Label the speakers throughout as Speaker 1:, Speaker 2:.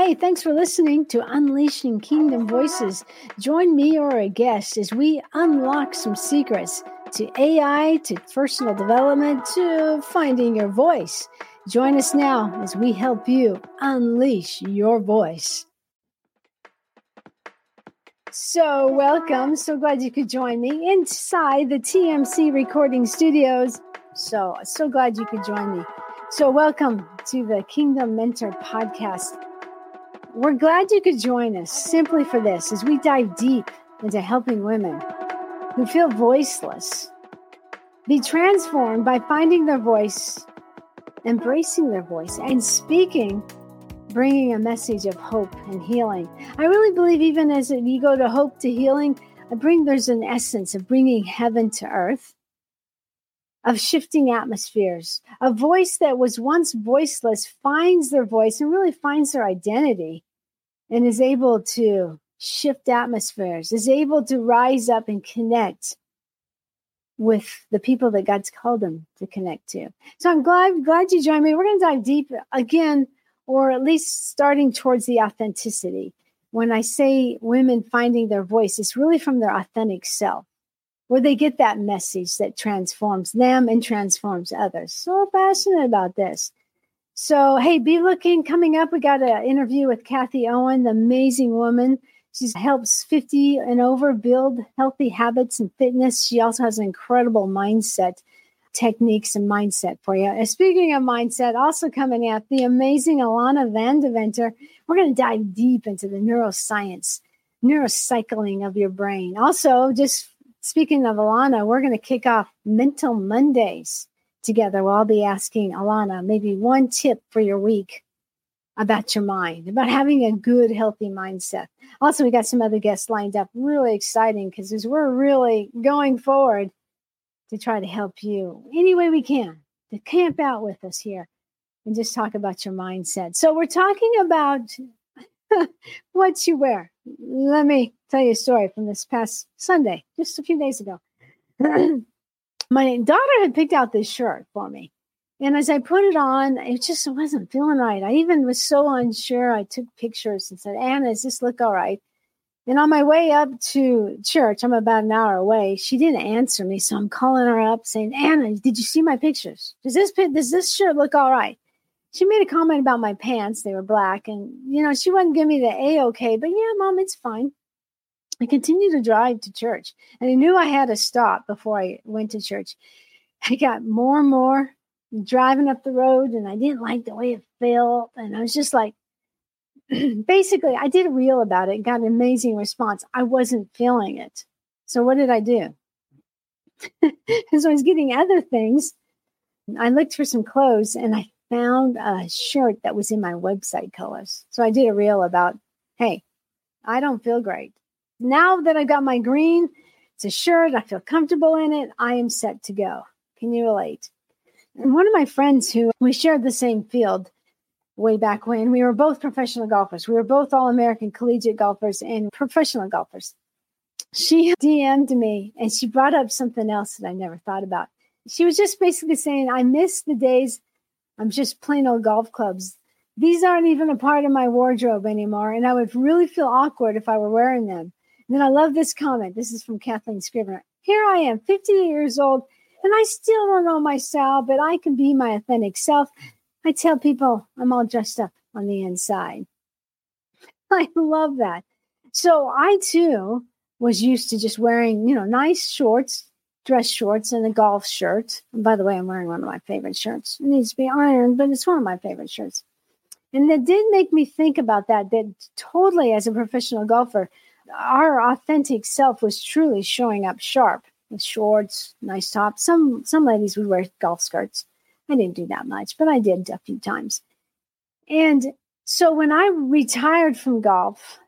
Speaker 1: Hey, thanks for listening to Unleashing Kingdom Voices. Join me or a guest as we unlock some secrets to AI, to personal development, to finding your voice. Join us now as we help you unleash your voice. So welcome. So glad you could join me inside the TMC recording studios. So glad you could join me. So welcome to the Kingdom Mentor podcast. We're glad you could join us simply for this as we dive deep into helping women who feel voiceless be transformed by finding their voice, embracing their voice, and speaking, bringing a message of hope and healing. I really believe even as you go to hope to healing, there's an essence of bringing heaven to earth, of shifting atmospheres. A voice that was once voiceless finds their voice and really finds their identity and is able to shift atmospheres, is able to rise up and connect with the people that God's called them to connect to. So I'm glad you joined me. We're going to dive deep again, or at least starting towards the authenticity. When I say women finding their voice, it's really from their authentic self, where they get that message that transforms them and transforms others. So passionate about this. So, hey, be looking. Coming up, we got an interview with Kathy Owen, the amazing woman. She helps 50 and over build healthy habits and fitness. She also has an incredible mindset techniques and mindset for you. And speaking of mindset, also coming up, the amazing Alana Van Deventer. We're going to dive deep into the neuroscience, neurocycling of your brain. Also, just speaking of Alana, we're going to kick off Mental Mondays together. We'll all be asking Alana maybe one tip for your week about your mind, about having a good, healthy mindset. Also, we got some other guests lined up. Really exciting because as we're really going forward to try to help you any way we can to camp out with us here and just talk about your mindset. So we're talking about what you wear. Let me tell you a story from this past Sunday, just a few days ago. My daughter had picked out this shirt for me. And as I put it on, it just wasn't feeling right. I even was so unsure. I took pictures and said, Anna, does this look all right? And on my way up to church, I'm about an hour away, she didn't answer me. So I'm calling her up saying, Anna, did you see my pictures? Does this shirt look all right? She made a comment about my pants. They were black. And, she wouldn't give me the A-okay. But yeah, Mom, it's fine. I continued to drive to church. And I knew I had to stop before I went to church. I got more and more driving up the road, and I didn't like the way it felt. And I was just like, basically, I did a reel about it and got an amazing response. I wasn't feeling it. So what did I do? As I was getting other things, I looked for some clothes and I found a shirt that was in my website colors. So I did a reel about, hey, I don't feel great. Now that I got my green, it's a shirt, I feel comfortable in it, I am set to go. Can you relate? And one of my friends who we shared the same field way back when, we were both professional golfers. We were both all-American collegiate golfers and professional golfers. She DM'd me and she brought up something else that I never thought about. She was just basically saying, I miss the days I'm just plain old golf clubs. These aren't even a part of my wardrobe anymore, and I would really feel awkward if I were wearing them. And then I love this comment. This is from Kathleen Scrivener. Here I am, 50 years old, and I still don't know my style, but I can be my authentic self. I tell people I'm all dressed up on the inside. I love that. So I, too, was used to just wearing, nice shorts, dress shorts, and a golf shirt. And by the way, I'm wearing one of my favorite shirts. It needs to be ironed, but it's one of my favorite shirts. And that did make me think about that totally as a professional golfer, our authentic self was truly showing up sharp with shorts, nice tops. Some ladies would wear golf skirts. I didn't do that much, but I did a few times. And so when I retired from golf,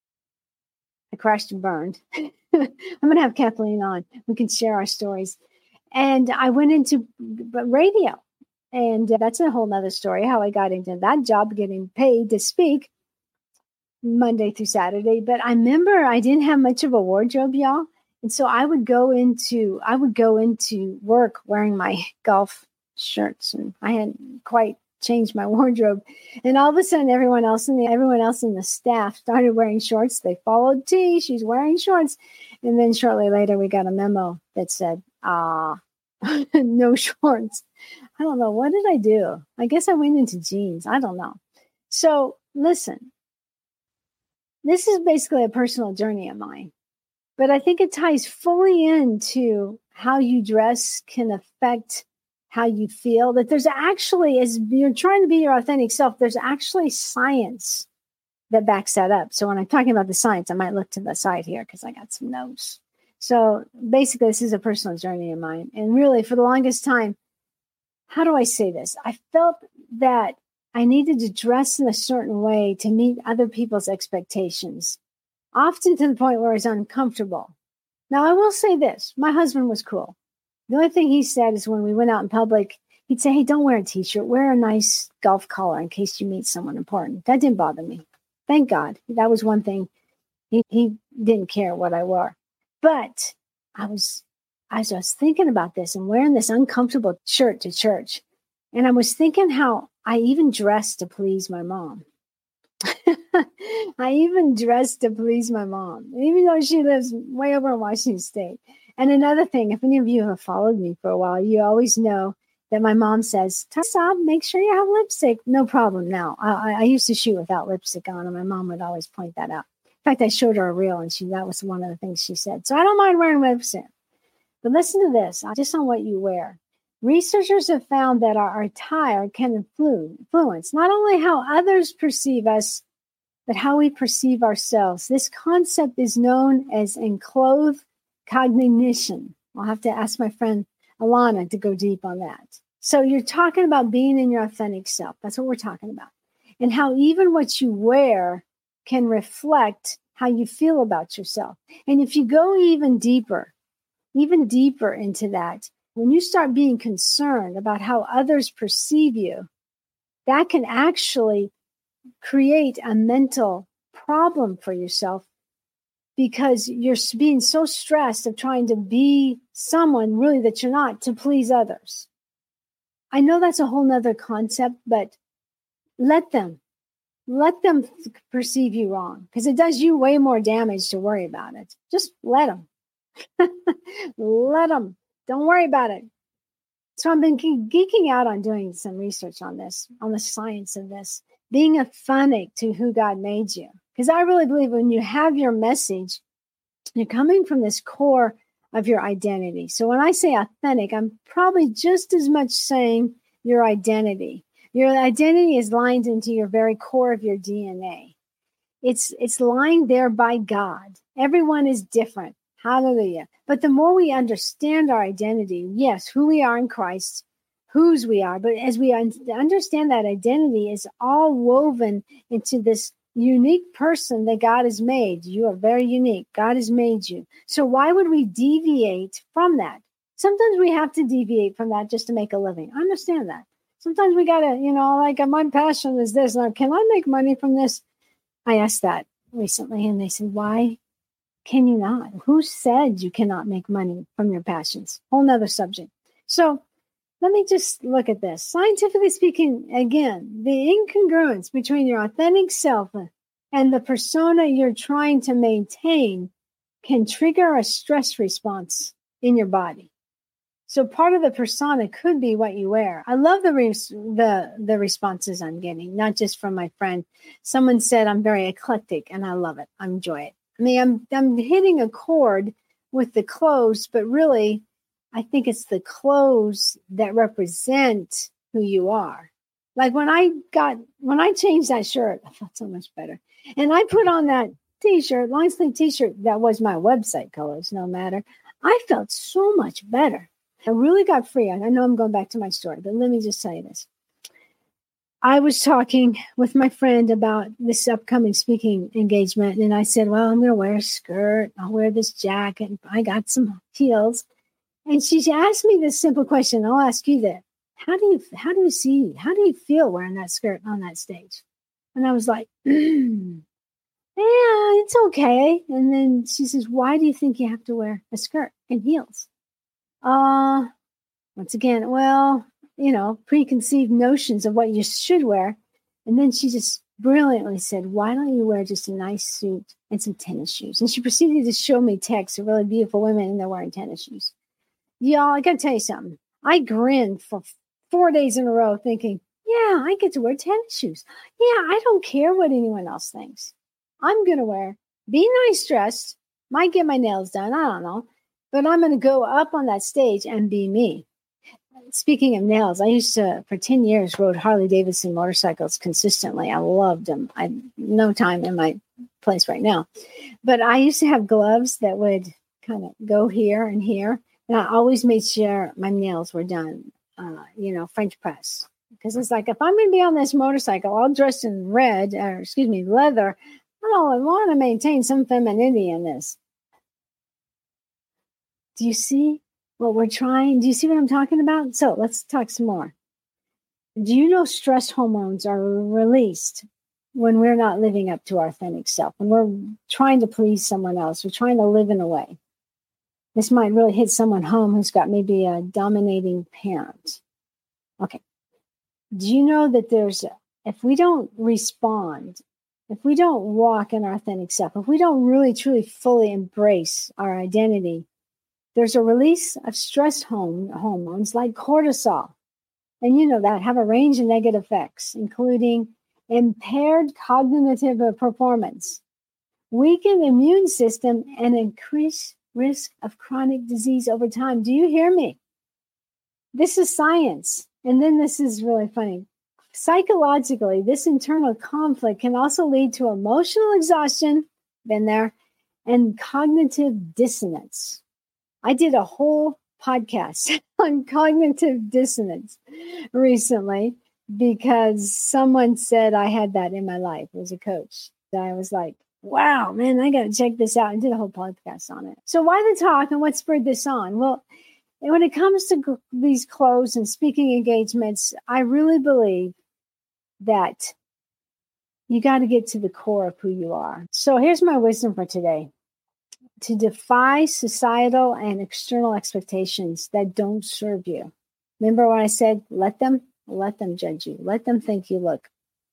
Speaker 1: I crashed and burned. I'm going to have Kathleen on. We can share our stories. And I went into radio. And that's a whole nother story, how I got into that job, getting paid to speak Monday through Saturday. But I remember I didn't have much of a wardrobe, y'all. And so I would go into work wearing my golf shirts. And I hadn't quite change my wardrobe. And all of a sudden, everyone else in the staff started wearing shorts. They followed T. She's wearing shorts. And then shortly later, we got a memo that said, no shorts. I don't know. What did I do? I guess I went into jeans. I don't know. So listen, this is basically a personal journey of mine, but I think it ties fully into how you dress can affect how you feel. That there's actually, as you're trying to be your authentic self, there's actually science that backs that up. So when I'm talking about the science, I might look to the side here because I got some notes. So basically, this is a personal journey of mine. And really, for the longest time, how do I say this? I felt that I needed to dress in a certain way to meet other people's expectations, often to the point where it's uncomfortable. Now, I will say this. My husband was cool. The only thing he said is when we went out in public, he'd say, hey, don't wear a t-shirt. Wear a nice golf collar in case you meet someone important. That didn't bother me. Thank God. That was one thing. He didn't care what I wore. But I was thinking about this and wearing this uncomfortable shirt to church. And I was thinking how I even dressed to please my mom. I even dressed to please my mom, even though she lives way over in Washington State. And another thing, if any of you have followed me for a while, you always know that my mom says, Tessa, make sure you have lipstick. No problem now. I used to shoot without lipstick on, and my mom would always point that out. In fact, I showed her a reel, and that was one of the things she said. So I don't mind wearing lipstick. But listen to this, just on what you wear. Researchers have found that our attire can influence not only how others perceive us, but how we perceive ourselves. This concept is known as enclothed cognition. I'll have to ask my friend Alana to go deep on that. So you're talking about being in your authentic self. That's what we're talking about. And how even what you wear can reflect how you feel about yourself. And if you go even deeper into that, when you start being concerned about how others perceive you, that can actually create a mental problem for yourself because you're being so stressed of trying to be someone really that you're not to please others. I know that's a whole nother concept, but let them perceive you wrong because it does you way more damage to worry about it. Just let them. Let them. Don't worry about it. So I've been geeking out on doing some research on this, on the science of this, being authentic to who God made you. Because I really believe when you have your message, you're coming from this core of your identity. So when I say authentic, I'm probably just as much saying your identity. Your identity is lined into your very core of your DNA. It's lined there by God. Everyone is different. Hallelujah. But the more we understand our identity, yes, who we are in Christ, whose we are, but as we understand that identity is all woven into this unique person that God has made. You are very unique. God has made you. So why would we deviate from that? Sometimes we have to deviate from that just to make a living. I understand that. Sometimes we got to, like my passion is this. Now, can I make money from this? I asked that recently and they said, why can you not? Who said you cannot make money from your passions? Whole nother subject. So let me just look at this. Scientifically speaking, again, the incongruence between your authentic self and the persona you're trying to maintain can trigger a stress response in your body. So part of the persona could be what you wear. I love the responses I'm getting, not just from my friend. Someone said I'm very eclectic, and I love it. I enjoy it. I mean, I'm hitting a chord with the clothes, but really, I think it's the clothes that represent who you are. Like when I changed that shirt, I felt so much better. And I put on that t-shirt, long sleeve t-shirt, that was my website colors, no matter. I felt so much better. I really got free. I know I'm going back to my story, but let me just tell you this. I was talking with my friend about this upcoming speaking engagement, and I said, well, I'm going to wear a skirt. I'll wear this jacket. I got some heels. And she asked me this simple question. I'll ask you that. How do you feel wearing that skirt on that stage? And I was like, yeah, it's okay. And then she says, why do you think you have to wear a skirt and heels? Once again, well, preconceived notions of what you should wear. And then she just brilliantly said, why don't you wear just a nice suit and some tennis shoes? And she proceeded to show me texts of really beautiful women and they're wearing tennis shoes. Y'all, I got to tell you something. I grinned for 4 days in a row thinking, yeah, I get to wear tennis shoes. Yeah, I don't care what anyone else thinks. I'm going to be nice dressed, might get my nails done, I don't know, but I'm going to go up on that stage and be me. Speaking of nails, I used to, for 10 years, rode Harley Davidson motorcycles consistently. I loved them. I no time in my place right now. But I used to have gloves that would kind of go here and here. And I always made sure my nails were done, French press. Because it's like, if I'm going to be on this motorcycle, all dressed in leather, I want to maintain some femininity in this. Do you see what we're trying? Do you see what I'm talking about? So let's talk some more. Do you know stress hormones are released when we're not living up to our authentic self, when we're trying to please someone else, we're trying to live in a way? This might really hit someone home who's got maybe a dominating parent. Okay. Do you know that if we don't respond, if we don't walk in our authentic self, if we don't really, truly, fully embrace our identity, there's a release of stress hormones like cortisol. And you know that have a range of negative effects, including impaired cognitive performance, weakened immune system, and increased risk of chronic disease over time. Do you hear me? This is science. And then this is really funny. Psychologically, this internal conflict can also lead to emotional exhaustion, been there, and cognitive dissonance. I did a whole podcast on cognitive dissonance recently because someone said I had that in my life as a coach. I was like, wow, man, I got to check this out, and did a whole podcast on it. So why the talk and what spurred this on? Well, when it comes to these clothes and speaking engagements, I really believe that you got to get to the core of who you are. So here's my wisdom for today. To defy societal and external expectations that don't serve you. Remember what I said? Let them judge you. Let them think you look.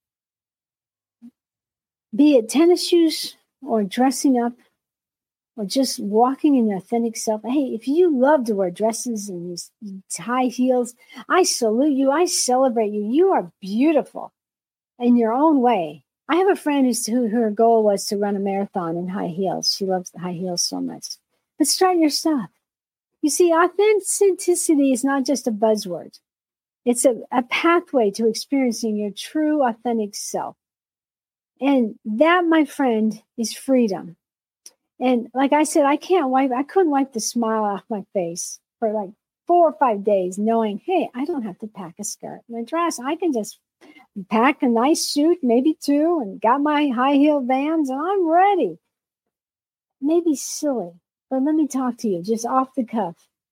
Speaker 1: Be it tennis shoes or dressing up or just walking in your authentic self. Hey, if you love to wear dresses and these high heels, I salute you. I celebrate you. You are beautiful in your own way. I have a friend who her goal was to run a marathon in high heels. She loves the high heels so much. But start your stuff. You see, authenticity is not just a buzzword. It's a pathway to experiencing your true authentic self. And that, my friend, is freedom. And like I said, I couldn't wipe the smile off my face for like 4 or 5 days, knowing, hey, I don't have to pack a skirt and a dress. I can just pack a nice suit, maybe 2, and got my high heel Vans, and I'm ready. Maybe silly, but let me talk to you just off the cuff.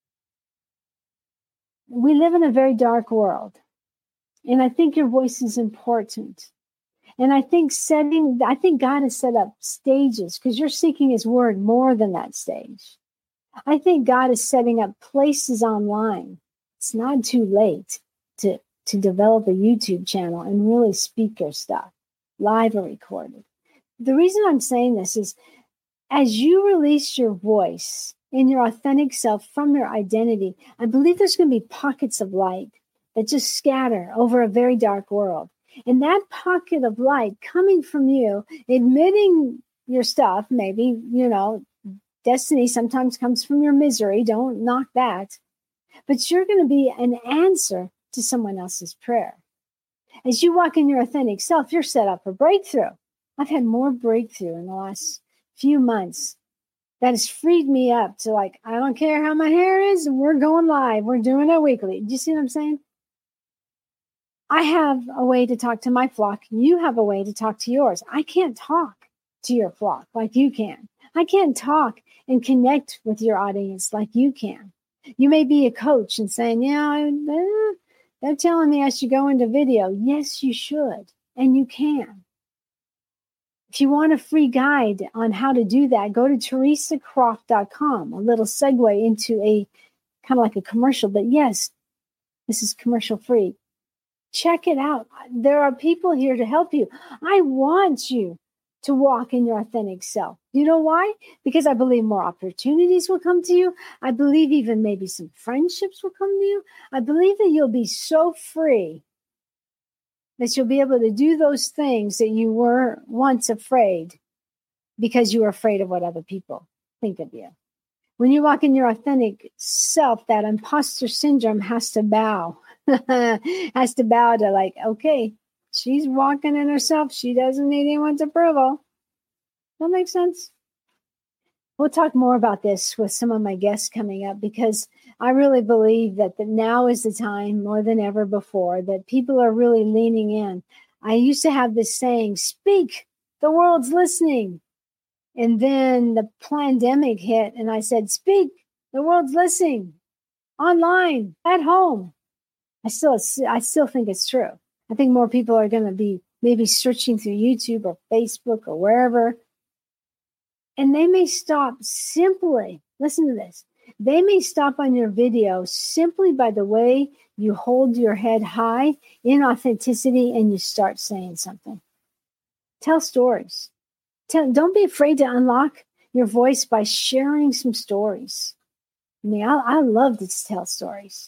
Speaker 1: We live in a very dark world, and I think your voice is important. And I think God has set up stages because you're seeking his word more than that stage. I think God is setting up places online. It's not too late to develop a YouTube channel and really speak your stuff, live or recorded. The reason I'm saying this is as you release your voice in your authentic self from your identity, I believe there's going to be pockets of light that just scatter over a very dark world. And that pocket of light coming from you, admitting your stuff, maybe, destiny sometimes comes from your misery. Don't knock that. But you're going to be an answer to someone else's prayer. As you walk in your authentic self, you're set up for breakthrough. I've had more breakthrough in the last few months that has freed me up to I don't care how my hair is, we're going live. We're doing it weekly. Do you see what I'm saying? I have a way to talk to my flock. You have a way to talk to yours. I can't talk to your flock like you can. I can't talk and connect with your audience like you can. You may be a coach and saying, they're telling me I should go into video. Yes, you should. And you can. If you want a free guide on how to do that, go to teresacroft.com. A little segue into a kind of like a commercial. But yes, This is commercial free. Check it out. There are people here to help you. I want you to walk in your authentic self. You know why? Because I believe more opportunities will come to you. I believe even maybe some friendships will come to you. I believe that you'll be so free that you'll be able to do those things that you were once afraid because you were afraid of what other people think of you. When you walk in your authentic self, that imposter syndrome has to bow, has to bow to like, okay, she's walking in herself. She doesn't need anyone's approval. That makes sense. We'll talk more about this with some of my guests coming up, because I really believe that now is the time more than ever before that people are really leaning in. I used to have this saying, speak, the world's listening. And then the pandemic hit and I said, speak, the world's listening, online, at home. I still think it's true. I think more people are going to be maybe searching through YouTube or Facebook or wherever. And they may stop simply, listen to this, they may stop on your video simply by the way you hold your head high in authenticity and you start saying something. Tell stories. Don't be afraid to unlock your voice by sharing some stories. I mean, I love to tell stories.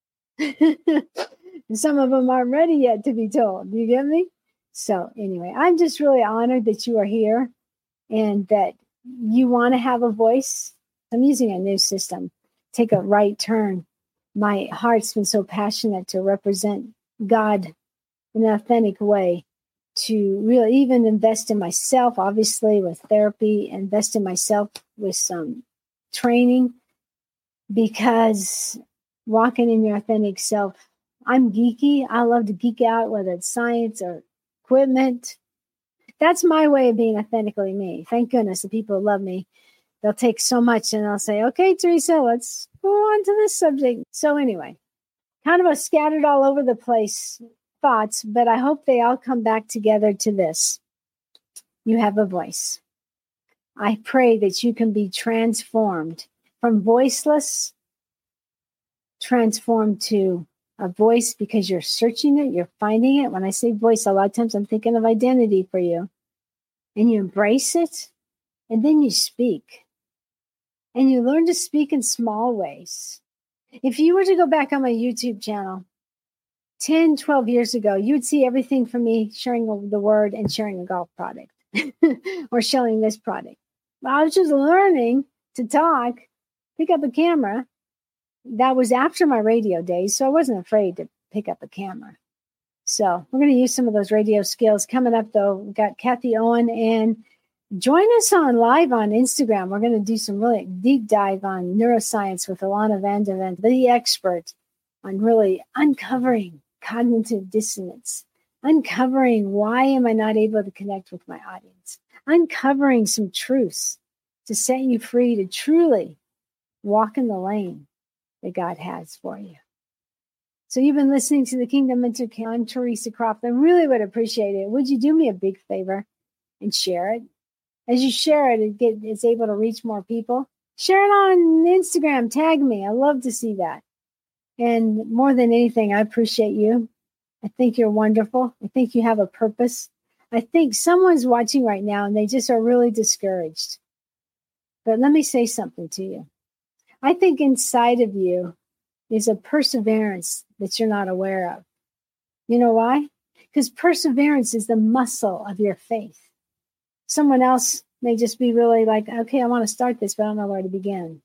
Speaker 1: Some of them aren't ready yet to be told. You get me? So anyway, I'm just really honored that you are here and that you want to have a voice. I'm using a new system. Take a right turn. My heart's been so passionate to represent God in an authentic way, to really even invest in myself, obviously with therapy, invest in myself with some training, because walking in your authentic self, I'm geeky. I love to geek out, whether it's science or equipment. That's my way of being authentically me. Thank goodness the people who love me. They'll take so much and they'll say, okay, Teresa, let's go on to this subject. So anyway, kind of a scattered all over the place thoughts, but I hope they all come back together to this. You have a voice. I pray that you can be transformed from voiceless, transformed to a voice, because you're searching it, you're finding it. When I say voice, a lot of times I'm thinking of identity for you. And you embrace it, and then you speak. And you learn to speak in small ways. If you were to go back on my YouTube channel 10, 12 years ago, you would see everything from me sharing the word and sharing a golf product or showing this product. I was just learning to talk, pick up a camera. That was after my radio days, so I wasn't afraid to pick up a camera. So we're going to use some of those radio skills. Coming up, though, we've got Kathy Owen, and join us on live on Instagram. We're going to do some really deep dive on neuroscience with Alana Vandervent, the expert on really uncovering cognitive dissonance, uncovering why am I not able to connect with my audience, uncovering some truths to set you free to truly walk in the lane that God has for you. So you've been listening to the Kingdom Mentor. I'm Teresa Croft. I really would appreciate it. Would you do me a big favor and share it? As you share it, it's able to reach more people. Share it on Instagram. Tag me. I love to see that. And more than anything, I appreciate you. I think you're wonderful. I think you have a purpose. I think someone's watching right now and they just are really discouraged. But let me say something to you. I think inside of you is a perseverance that you're not aware of. You know why? Because perseverance is the muscle of your faith. Someone else may just be really like, okay, I want to start this, but I don't know where to begin.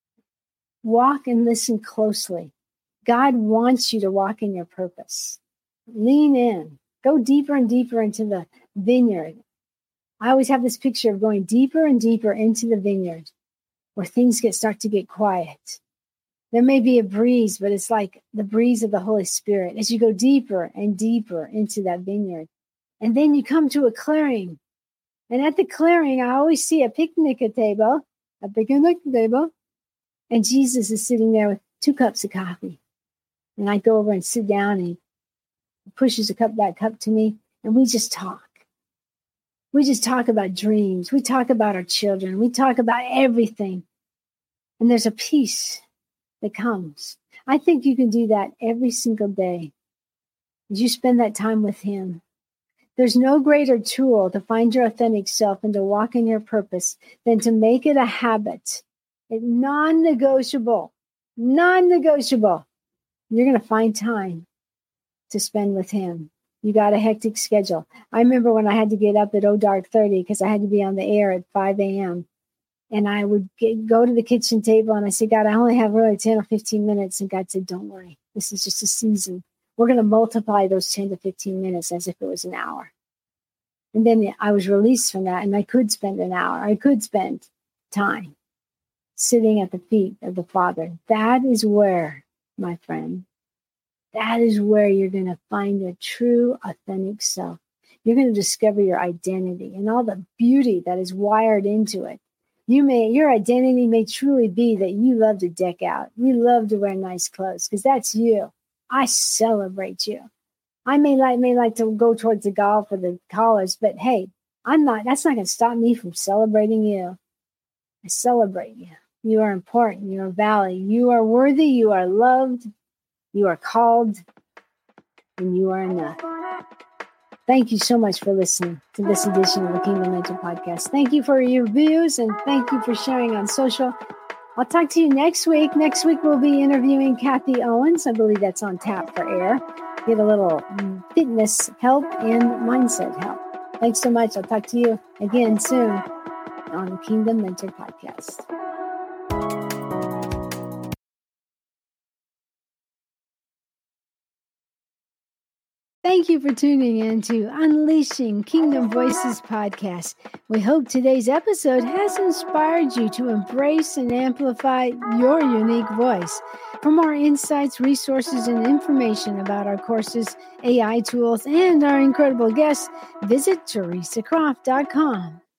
Speaker 1: Walk and listen closely. God wants you to walk in your purpose. Lean in. Go deeper and deeper into the vineyard. I always have this picture of going deeper and deeper into the vineyard where things start to get quiet. There may be a breeze, but it's like the breeze of the Holy Spirit as you go deeper and deeper into that vineyard. And then you come to a clearing. And at the clearing, I always see a picnic table, and Jesus is sitting there with 2 cups of coffee. And I go over and sit down, and he pushes that cup to me, and we just talk. We just talk about dreams. We talk about our children. We talk about everything. And there's a peace that comes. I think you can do that every single day. As you spend that time with him. There's no greater tool to find your authentic self and to walk in your purpose than to make it a habit. It's non-negotiable. Non-negotiable. You're going to find time to spend with him. You got a hectic schedule. I remember when I had to get up at dark 30 because I had to be on the air at 5 a.m. And I would go to the kitchen table and I said, God, I only have really 10 or 15 minutes. And God said, don't worry. This is just a season. We're going to multiply those 10 to 15 minutes as if it was an hour. And then I was released from that and I could spend an hour. I could spend time sitting at the feet of the Father. That is where, my friend, that is where you're going to find your true, authentic self. You're going to discover your identity and all the beauty that is wired into it. Your identity may truly be that you love to deck out. You love to wear nice clothes because that's you. I celebrate you. I may like to go towards the golf or the college, but hey, that's not going to stop me from celebrating you. I celebrate you. You are important. You are valid. You are worthy. You are loved. You are called. And you are enough. Thank you so much for listening to this edition of the Kingdom Mentor Podcast. Thank you for your views and thank you for sharing on social. I'll talk to you next week. Next week, we'll be interviewing Kathy Owens. I believe that's on tap for air. Get a little fitness help and mindset help. Thanks so much. I'll talk to you again soon on the Kingdom Mentor Podcast. Thank you for tuning in to Unleashing Kingdom Voices podcast. We hope today's episode has inspired you to embrace and amplify your unique voice. For more insights, resources, and information about our courses, AI tools, and our incredible guests, visit TeresaCroft.com.